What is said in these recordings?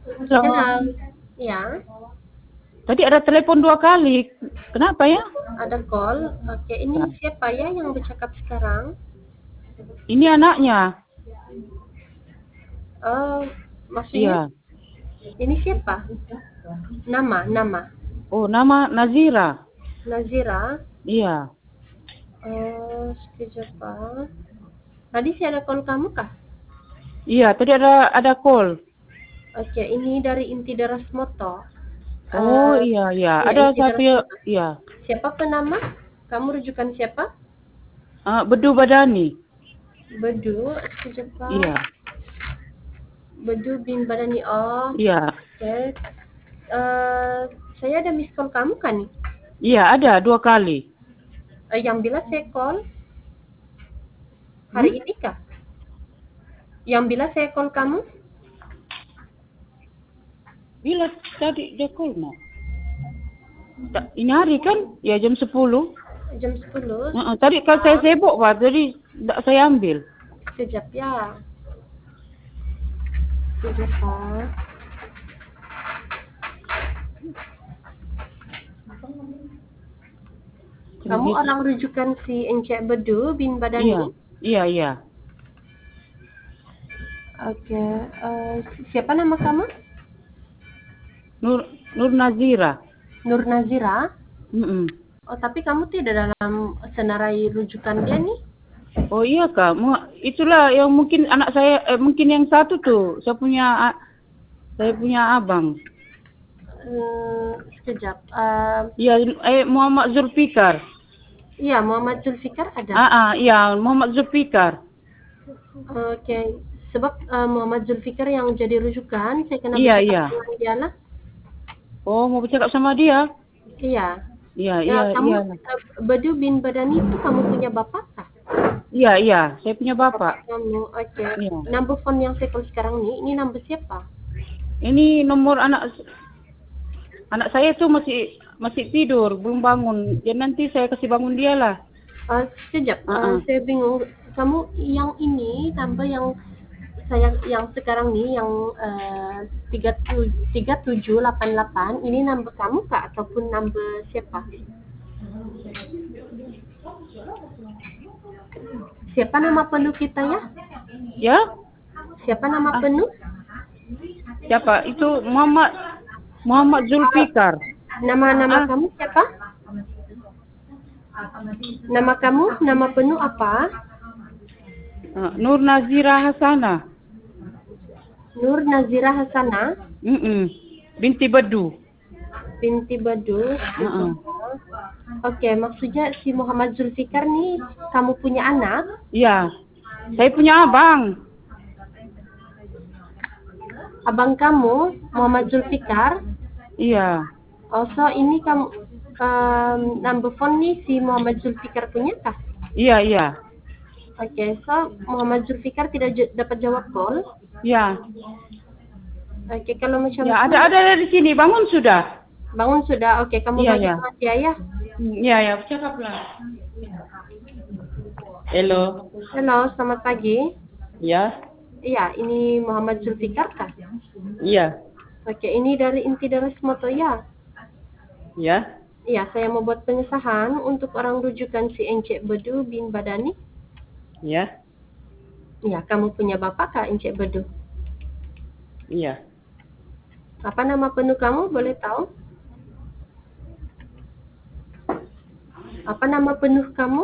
Halo. Halo, ya, Tadi ada telepon 2 kali. Kenapa ya? ada call. Oke, Ya. ini siapa ya yang bercakap sekarang? Ini anaknya. Oh, maksudnya Iya. ini siapa? Nama, Oh, nama Nazira. Nazira. Iya. Sekejap Pak. Tadi sih ada call kamu kah? Iya, tadi ada call. Oke, ini dari Inti Deras Moto. Oh, Eh, iya, iya. ya, Ada Inti satu Deras ya. Moto. Iya. Siapa penama? Kamu rujukan siapa? Bedu Badani. Bedu, sekejap Pak. Iya. Bedu bin Badani. Oh, Iya. oke. Saya ada miss call kamu kan nih? Iya, ada 2 kali. Yang bila saya call Hmm? hari ini kah? Yang bila saya call kamu? Bila tadi dia call, no? Ini hari kan? Ya, jam 10. Jam 10. Tadi kan saya sibuk, Pak. Jadi tidak saya ambil. Sekejap ya. Sekejap Pak. Kamu Gitu. orang rujukan si Encik Bedu bin Iya. Badani? Iya, iya. Oke. Siapa nama kamu? Nur Nazira. Nur Nazira. Mm-mm. Oh, tapi kamu tidak dalam senarai rujukan dia nih? Oh iya Kak, itulah yang mungkin anak saya, mungkin yang satu tuh, saya punya abang. Sekejap. Iya, Muhammad Zulfikar. Iya, Muhammad Zulfikar ada. Iya, Muhammad Zulfikar. Oke. Sebab Muhammad Zulfikar yang jadi rujukan, saya kena Iya, bercakap iya. dengan dia lah. Oh, mau bercakap sama dia? Iya. Iya, Ya, iya, kamu iya. Bedu bin Badani itu kamu punya bapak kah? Iya, iya, saya punya bapak. Kamu, oke. Iya. Number phone yang saya call sekarang nih, ini number siapa? Ini nomor anak saya tuh masih tidur, belum bangun. Ya nanti saya kasih bangun dia lah. Sekejap, saya bingung. Kamu yang ini, number yang saya yang sekarang nih, yang 3788, ini number kamu kah ataupun number siapa? Siapa nama penuh kita ya? Ya? Siapa nama penuh? Siapa? Itu Muhammad Zulfikar. Nama kamu siapa? Nama kamu, nama penuh apa? Nur Nazira Hasanah. Nur Nazira Hasanah. Binti Bedu. Binti Bedu. Oke, maksudnya si Muhammad Zulfikar nih kamu punya anak? Iya. Saya punya abang. Abang kamu Muhammad Zulfikar? Iya. Oh, so ini kamu number phone nih si Muhammad Zulfikar punya kah? Iya, iya. Oke, so Muhammad Zulfikar tidak dapat jawab call? Iya. Oke, kalau macam Ya, ada di sini. Bangun sudah. Bangun sudah. Oke, kamu Iya, bagi iya. sama dia ya. Iya, ya, cakaplah. Halo. Halo, selamat pagi. Iya. Iya, ini Muhammad Zulfikar kah? Iya. Oke, ini dari Inti Deras Moto ya. Iya. Iya, saya mau buat pengesahan untuk orang rujukan si Encik Bedu bin Badani. Iya. Iya, kamu punya bapak kah Encik Bedu? Iya. Apa nama penuh kamu, boleh tahu? Apa nama penuh kamu?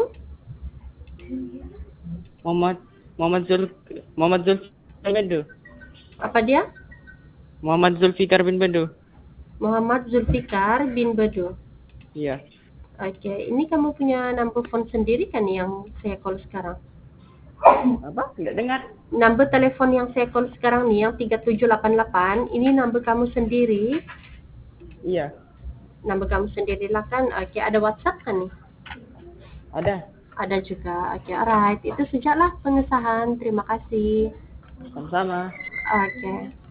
Muhammad Zulfikar bin Bedu. Apa dia? Muhammad Zulfikar bin Bedu. Muhammad Zulfikar bin Bedu. Iya. Oke, ini kamu punya number phone sendiri kan yang saya call sekarang? Apa? Tidak dengar. Number telepon yang saya call sekarang nih, yang 3788, ini number kamu sendiri? Iya. Number kamu sendiri lah kan? Oke, ada WhatsApp kan nih? Ada. Ada juga. Oke, alright. Itu sajalah pengesahan. Terima kasih. Sama-sama. Oke.